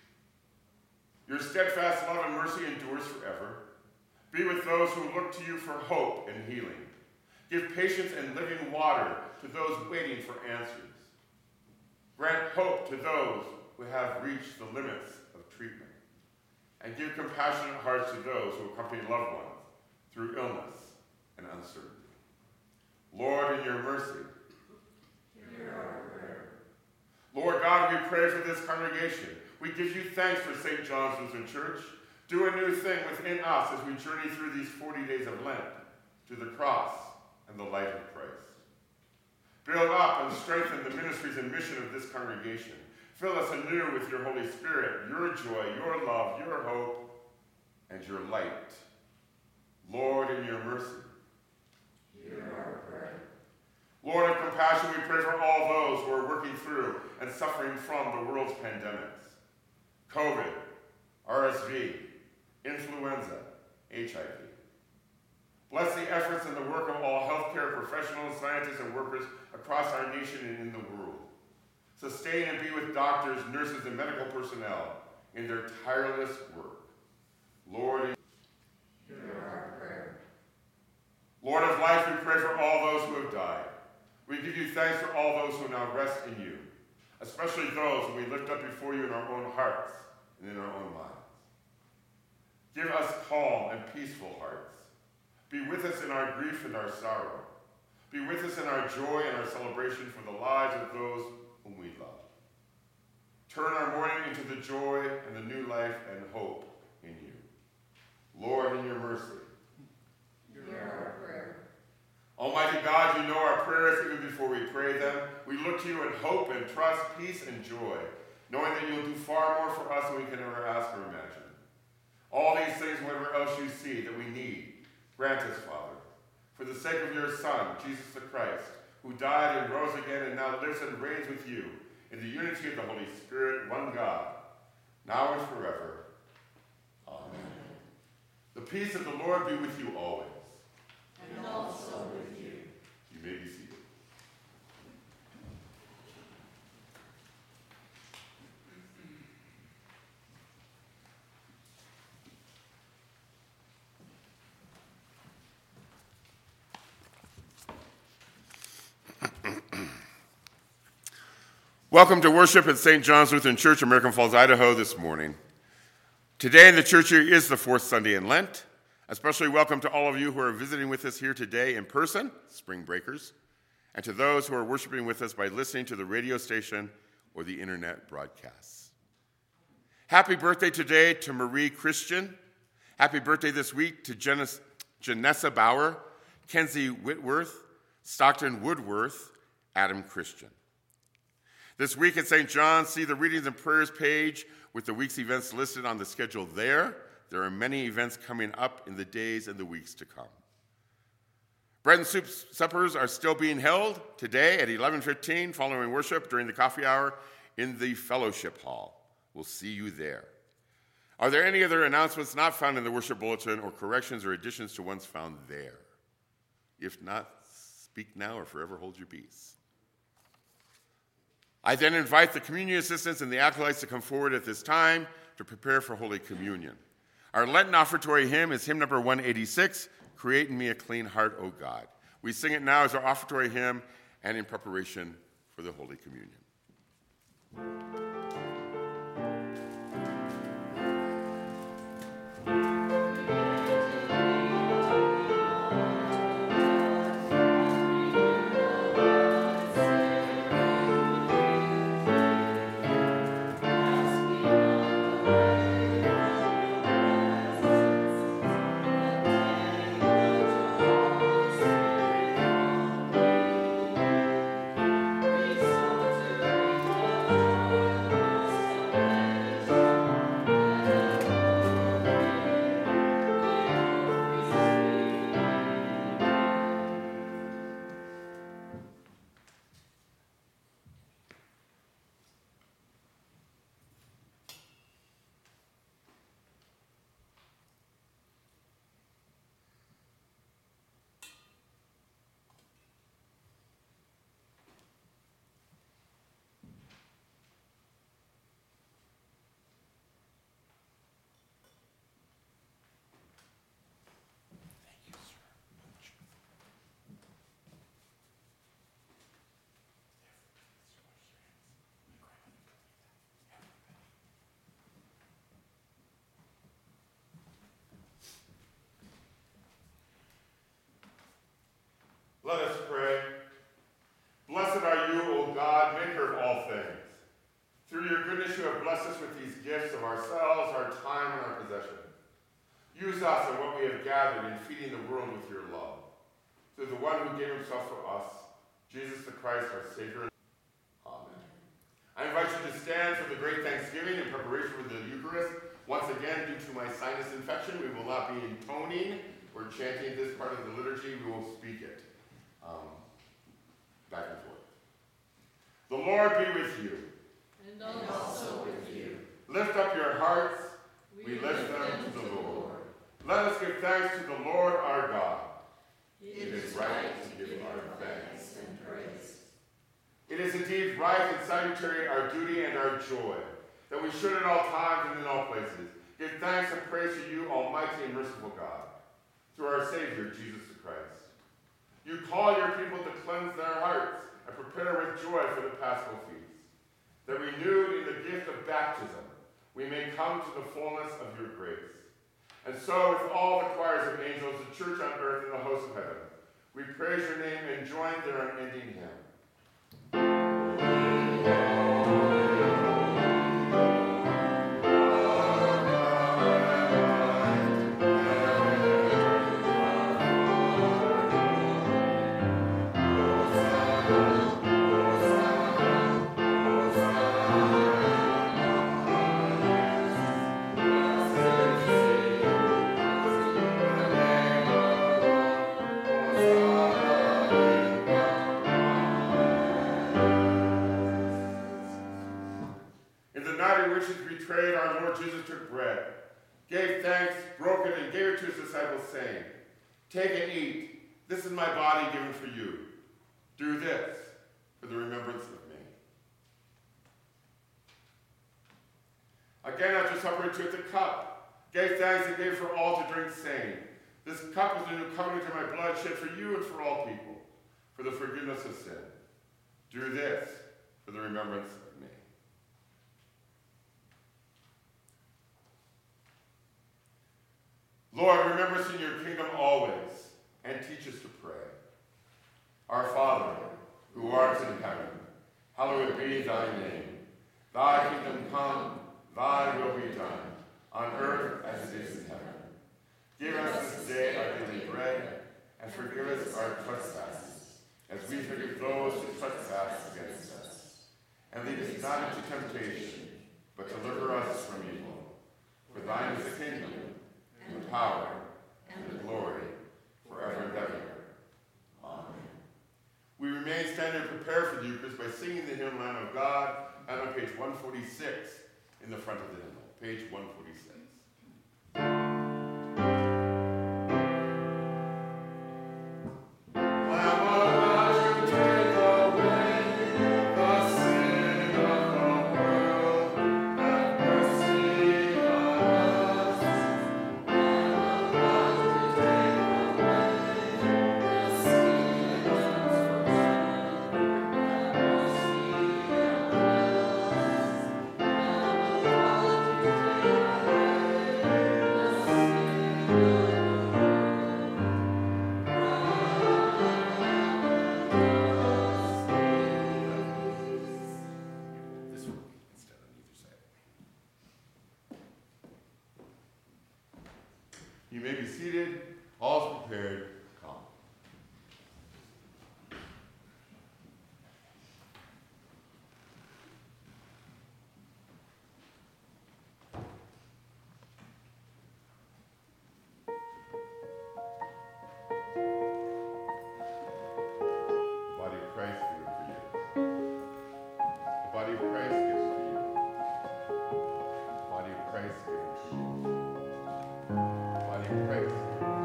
Your steadfast love and mercy endures forever. Be with those who look to you for hope and healing. Give patience and living water to those waiting for answers. Grant hope to those who have reached the limits of treatment. And give compassionate hearts to those who accompany loved ones through illness and uncertainty. Lord, in your mercy, hear our prayer. Lord God, we pray for this congregation. We give you thanks for Saint John's Lutheran Church. Do a new thing within us as we journey through these forty days of Lent to the cross and the light of Christ. Build up and strengthen the ministries and mission of this congregation. Fill us anew with your Holy Spirit, your joy, your love, your hope, and your light. Lord, in your mercy, hear our prayer. Lord of compassion, we pray for all those who are working through and suffering from the world's pandemics. COVID, R S V, influenza, H I V. Bless the efforts and the work of all healthcare professionals, scientists, and workers across our nation and in the world. Sustain and be with doctors, nurses, and medical personnel in their tireless work. Lord, hear our prayer. Lord of life, we pray for all those who have died. We give you thanks for all those who now rest in you, especially those whom we lift up before you in our own hearts and in our own minds. Give us calm and peaceful hearts. Be with us in our grief and our sorrow. Be with us in our joy and our celebration for the lives of those whom we love. Turn our mourning into the joy and the new life and hope in you. Lord, in your mercy, Hear our prayer. Almighty God, you know our prayers even before we pray them. We look to you in hope and trust, peace and joy, knowing that you'll do far more for us than we can ever ask or imagine. All these things, whatever else you see that we need, grant us, Father, for the sake of your Son, Jesus the Christ, who died and rose again and now lives and reigns with you in the unity of the Holy Spirit, one God, now and forever. Amen. The peace of the Lord be with you always. And also with you. You may be seated. Welcome to worship at Saint John's Lutheran Church, American Falls, Idaho this morning. Today in the church year is the fourth Sunday in Lent. Especially welcome to all of you who are visiting with us here today in person, spring breakers, and to those who are worshiping with us by listening to the radio station or the internet broadcasts. Happy birthday today to Marie Christian. Happy birthday this week to Janessa, Janessa Bauer, Kenzie Whitworth, Stockton Woodworth, Adam Christian. This week at Saint John's, see the readings and prayers page with the week's events listed on the schedule there. There are many events coming up in the days and the weeks to come. Bread and soup suppers are still being held today at eleven fifteen following worship during the coffee hour in the fellowship hall. We'll see you there. Are there any other announcements not found in the worship bulletin or corrections or additions to ones found there? If not, speak now or forever hold your peace. I then invite the communion assistants and the acolytes to come forward at this time to prepare for Holy Communion. Our Lenten offertory hymn is hymn number one eighty-six, Create in Me a Clean Heart, O God. We sing it now as our offertory hymn and in preparation for the Holy Communion. Let us pray. Blessed are you, O God, maker of all things. Through your goodness you have blessed us with these gifts of ourselves, our time, and our possession. Use us in what we have gathered in feeding the world with your love. Through the one who gave himself for us, Jesus the Christ, our Savior. Amen. I invite you to stand for the great Thanksgiving in preparation for the Eucharist. Once again, due to my sinus infection, we will not be intoning or chanting this part of the liturgy. We will speak it. Um, back and forth. The Lord be with you. And also with you. Lift up your hearts. We, we lift them to the Lord. Lord. Let us give thanks to the Lord our God. It, it is right to give our thanks and praise. It is indeed right and salutary, our duty and our joy, that we should at all times and in all places give thanks and praise to you, Almighty and merciful God, through our Savior, Jesus the Christ. You call your people to cleanse their hearts and prepare with joy for the Paschal feast, that renewed in the gift of baptism, we may come to the fullness of your grace. And so, with all the choirs of angels, the church on earth, and the hosts of heaven, we praise your name and join their unending hymn. Betrayed, our Lord Jesus took bread, gave thanks, broke it, and gave it to his disciples, saying, "Take and eat. This is my body given for you. Do this for the remembrance of me." Again, after supper, he took the cup, gave thanks, and gave for all to drink, saying, "This cup is the new covenant in my blood, shed for you and for all people, for the forgiveness of sin. Do this for the remembrance of me." Lord, remember us in your kingdom always, and teach us to pray. Our Father, who art in heaven, hallowed be thy name. Thy kingdom come, thy will be temptation, but deliver us from evil. For thine is the kingdom, and the power, and the glory, forever and ever. Amen. We remain standing and prepare for the Eucharist by singing the hymn Lamb of God, and on page one forty-six in the front of the hymnal. Page one forty-six. You may be seated. All's prepared. Come. The body of Christ given for you. The body of Christ given for you. The body of Christ given for you. Body of Christ.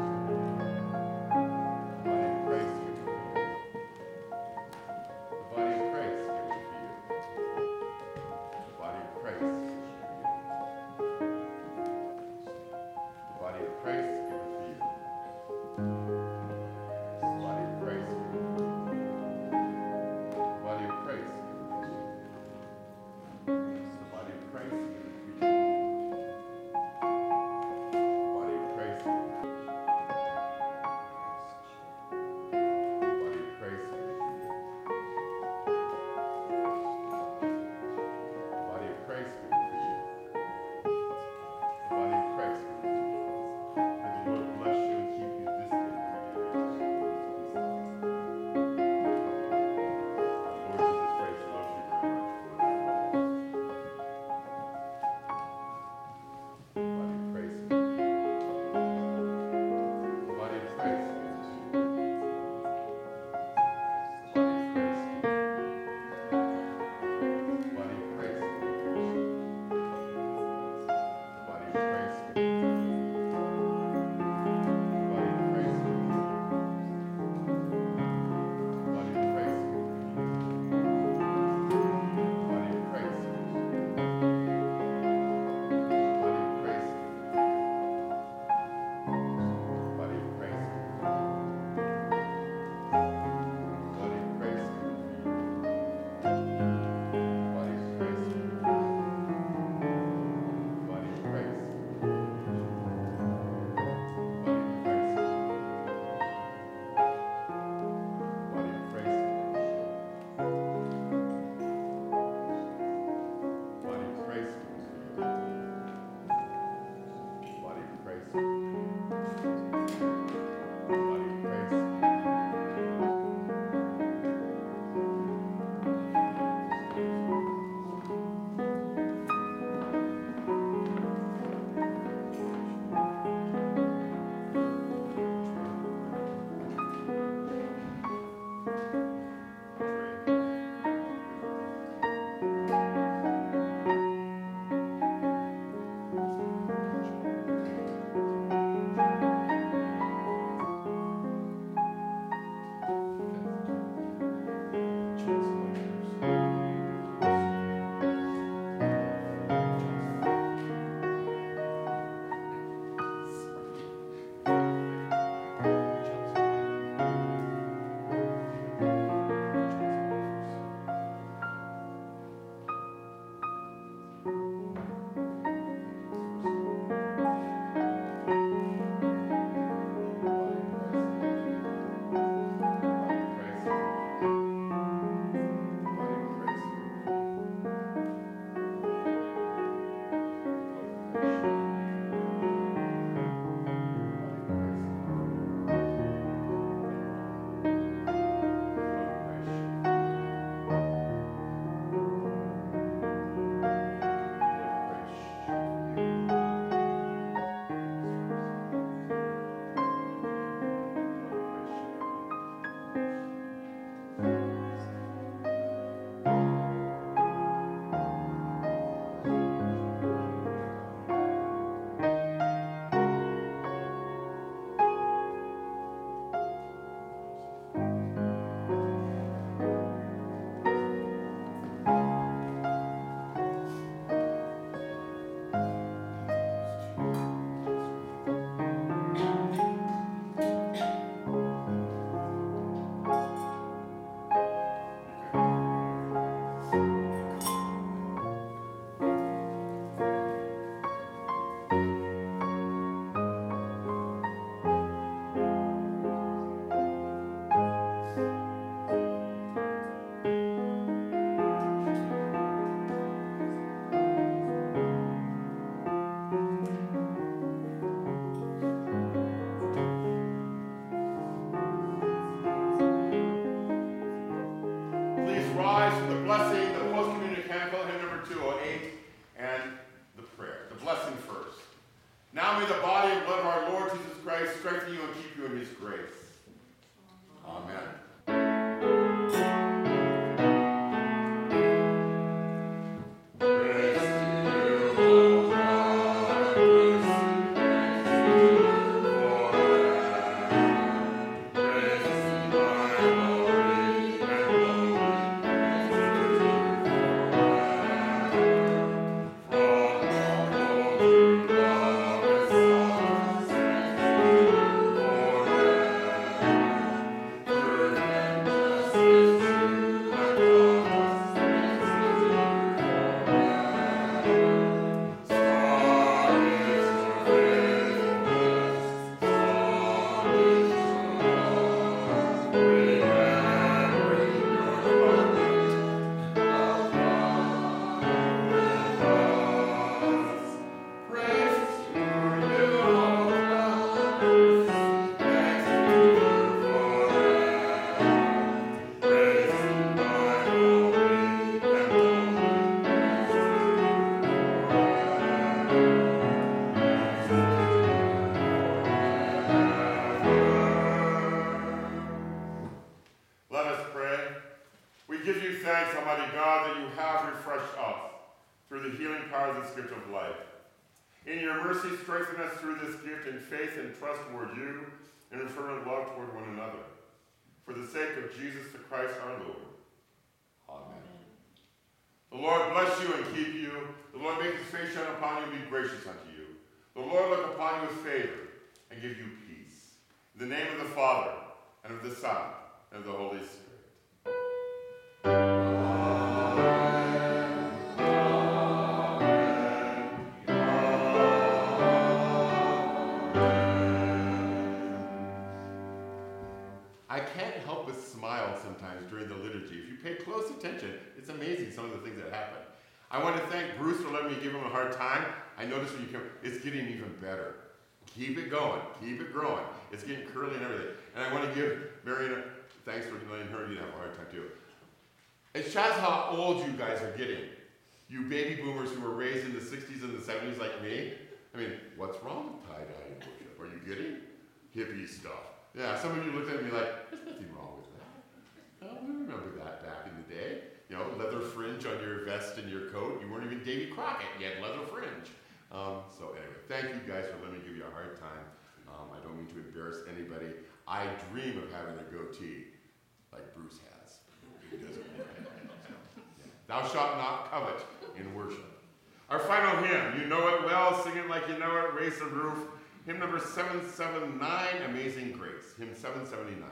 rise for the blessing, the post-communion canticle, hymn number two oh eight, and the prayer. The blessing first. Now may the body and blood of our Lord Jesus Christ strengthen you and keep you in his grace. Amen. Strengthen us through this gift in faith and trust toward you, and in fervent love toward one another. For the sake of Jesus the Christ our Lord. Amen. The Lord bless you and keep you. The Lord make his face shine upon you and be gracious unto you. The Lord look upon you with favor and give you peace. In the name of the Father, and of the Son, and of the Holy Spirit. Sometimes during the liturgy. If you pay close attention, it's amazing some of the things that happen. I want to thank Bruce for letting me give him a hard time. I noticed when you come, it's getting even better. Keep it going. Keep it growing. It's getting curly and everything. And I want to give Marion, thanks for letting her, you have a hard time too. It shows how old you guys are getting. You baby boomers who were raised in the sixties and the seventies like me. I mean, what's wrong with tie-dye and worship? Are you getting hippie stuff? Yeah, some of you looked at me like, there's nothing wrong with that. Oh, we remember that back in the day. You know, leather fringe on your vest and your coat. You weren't even Davy Crockett. You had leather fringe. Um, so anyway, thank you guys for letting me give you a hard time. Um, I don't mean to embarrass anybody. I dream of having a goatee like Bruce has. He doesn't. Thou shalt not covet in worship. Our final hymn, you know it well, sing it like you know it, raise the roof. Hymn number seven seventy-nine, Amazing Grace. Hymn seven seventy-nine.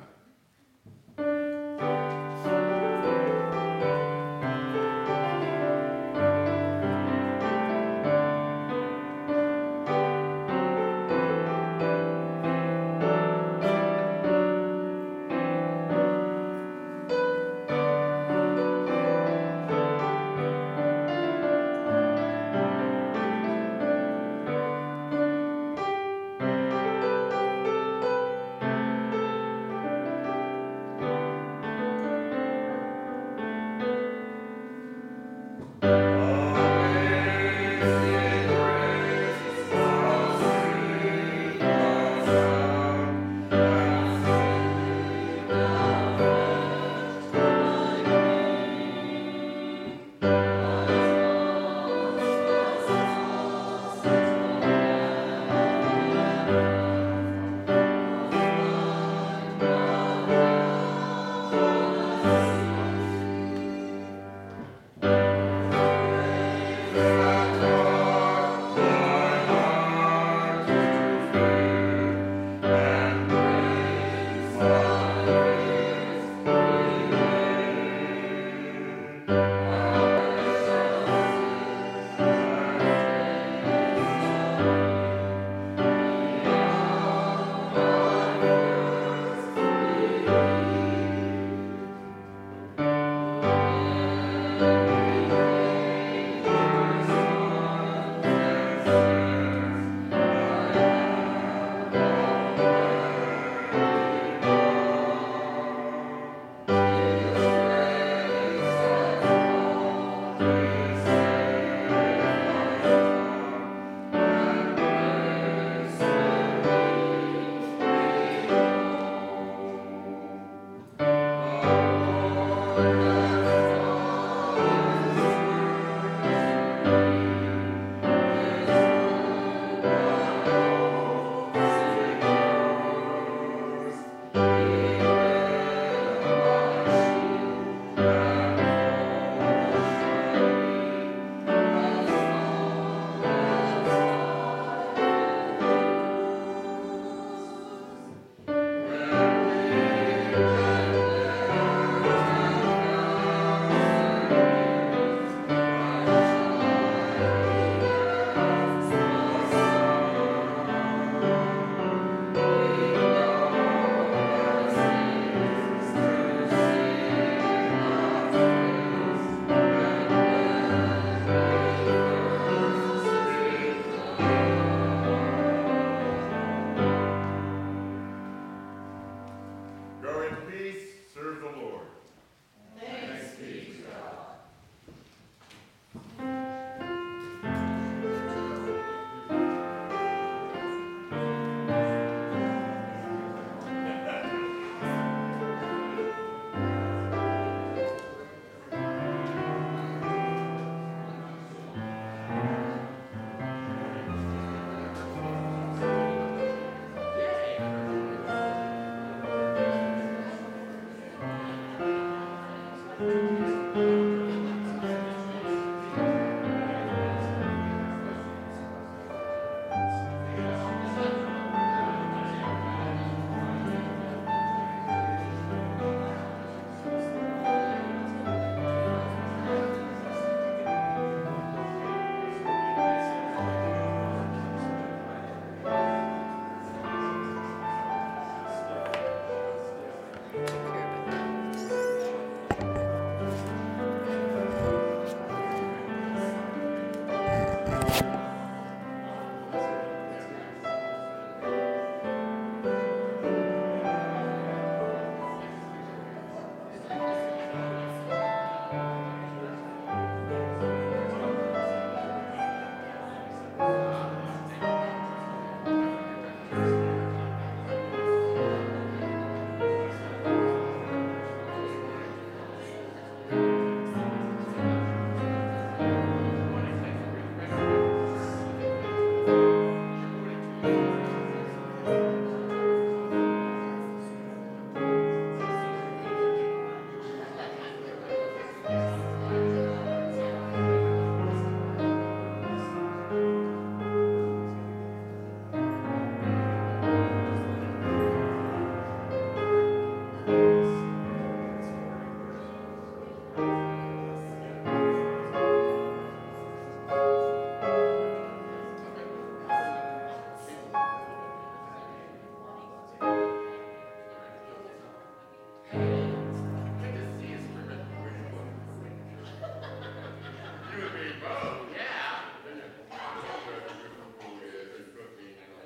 go,